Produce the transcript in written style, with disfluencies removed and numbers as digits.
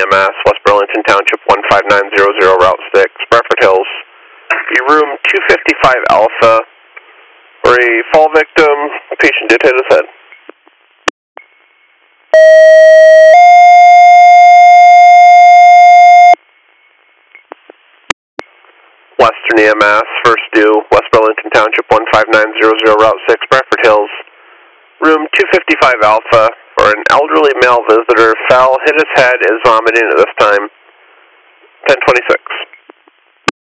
EMS, West Burlington Township 15900, Route 6, Bradford Hills. Be room 255 Alpha for a fall victim. The patient did hit his head. Western EMS, first due, West Burlington Township 15900, Route 6, Bradford Hills. Room 255 Alpha for an elderly male visitor. Fell, hit his head, is vomiting at this time. 1026.